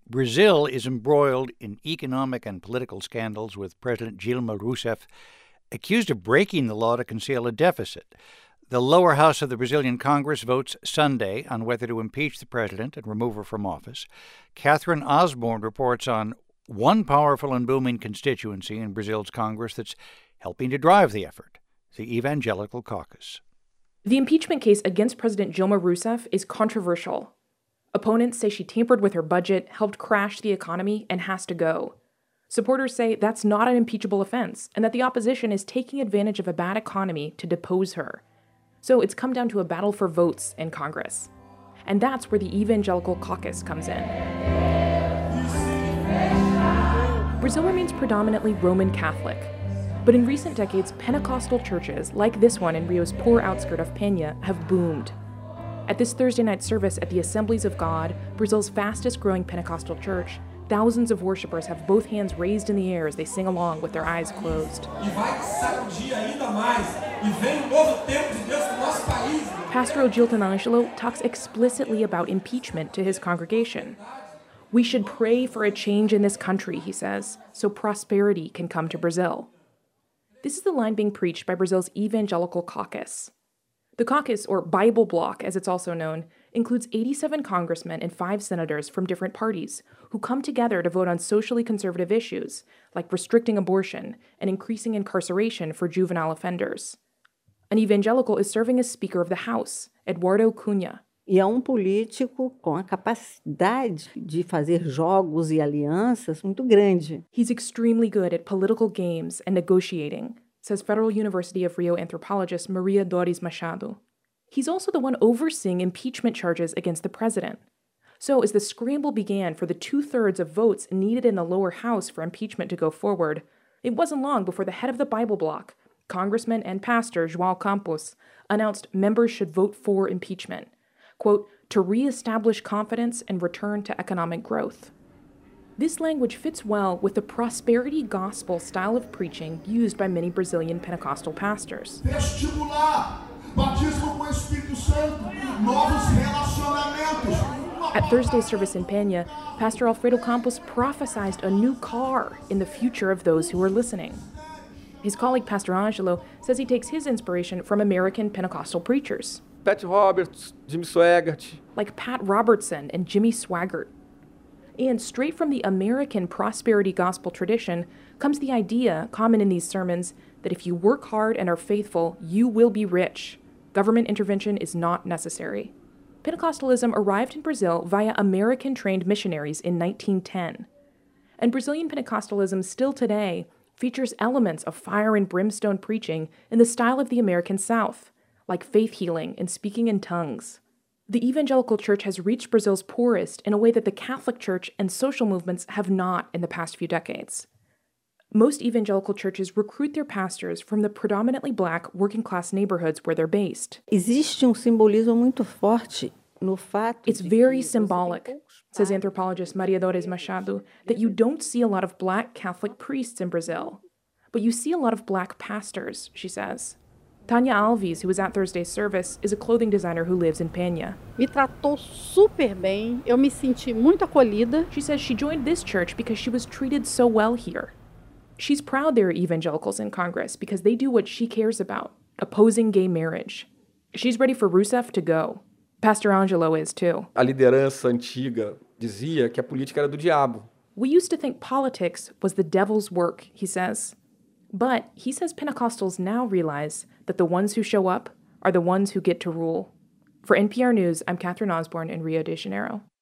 Brazil is embroiled in economic and political scandals with President Dilma Rousseff accused of breaking the law to conceal a deficit. The lower house of the Brazilian Congress votes Sunday on whether to impeach the president and remove her from office. Catherine Osborne reports on one powerful and booming constituency in Brazil's Congress that's helping to drive the effort, the Evangelical Caucus. The impeachment case against President Dilma Rousseff is controversial. Opponents say she tampered with her budget, helped crash the economy, and has to go. Supporters say that's not an impeachable offense, and that the opposition is taking advantage of a bad economy to depose her. So it's come down to a battle for votes in Congress. And that's where the Evangelical Caucus comes in. Brazil remains predominantly Roman Catholic. But in recent decades, Pentecostal churches, like this one in Rio's poor outskirt of Penha, have boomed. At this Thursday night service at the Assemblies of God, Brazil's fastest-growing Pentecostal church, thousands of worshipers have both hands raised in the air as they sing along with their eyes closed. Pastor Ogilton Angelo talks explicitly about impeachment to his congregation. We should pray for a change in this country, he says, so prosperity can come to Brazil. This is the line being preached by Brazil's Evangelical Caucus. The caucus, or Bible bloc as it's also known, includes 87 congressmen and 5 senators from different parties who come together to vote on socially conservative issues like restricting abortion and increasing incarceration for juvenile offenders. An evangelical is serving as Speaker of the House, Eduardo Cunha. E é político com a capacidade de fazer jogos e alianças muito grande. He's extremely good at political games and negotiating, says Federal University of Rio anthropologist Maria Doris Machado. He's also the one overseeing impeachment charges against the president. So as the scramble began for the 2/3 of votes needed in the lower house for impeachment to go forward, it wasn't long before the head of the Bible bloc, Congressman and pastor João Campos, announced members should vote for impeachment, quote, to reestablish confidence and return to economic growth. This language fits well with the prosperity gospel style of preaching used by many Brazilian Pentecostal pastors. At Thursday's service in Penha, Pastor Alfredo Campos prophesied a new car in the future of those who are listening. His colleague Pastor Angelo says he takes his inspiration from American Pentecostal preachers. Pat Roberts, Jimmy Swaggart. Like Pat Robertson and Jimmy Swaggart. And straight from the American prosperity gospel tradition comes the idea, common in these sermons, that if you work hard and are faithful, you will be rich. Government intervention is not necessary. Pentecostalism arrived in Brazil via American-trained missionaries in 1910. And Brazilian Pentecostalism still today features elements of fire and brimstone preaching in the style of the American South, like faith healing and speaking in tongues. The evangelical church has reached Brazil's poorest in a way that the Catholic Church and social movements have not in the past few decades. Most evangelical churches recruit their pastors from the predominantly Black working-class neighborhoods where they're based. Existe simbolismo muito forte no fato. It's very symbolic, says anthropologist Maria Doris Machado, that you don't see a lot of Black Catholic priests in Brazil, but you see a lot of Black pastors, she says. Tanya Alves, who was at Thursday's service, is a clothing designer who lives in Penha. Me tratou super bem. Eu me senti muito acolhida. She says she joined this church because she was treated so well here. She's proud there are evangelicals in Congress because they do what she cares about, opposing gay marriage. She's ready for Rousseff to go. Pastor Angelo is too. A liderança antiga dizia que a política era do diabo. We used to think politics was the devil's work, he says. But he says Pentecostals now realize that the ones who show up are the ones who get to rule. For NPR News, I'm Catherine Osborne in Rio de Janeiro.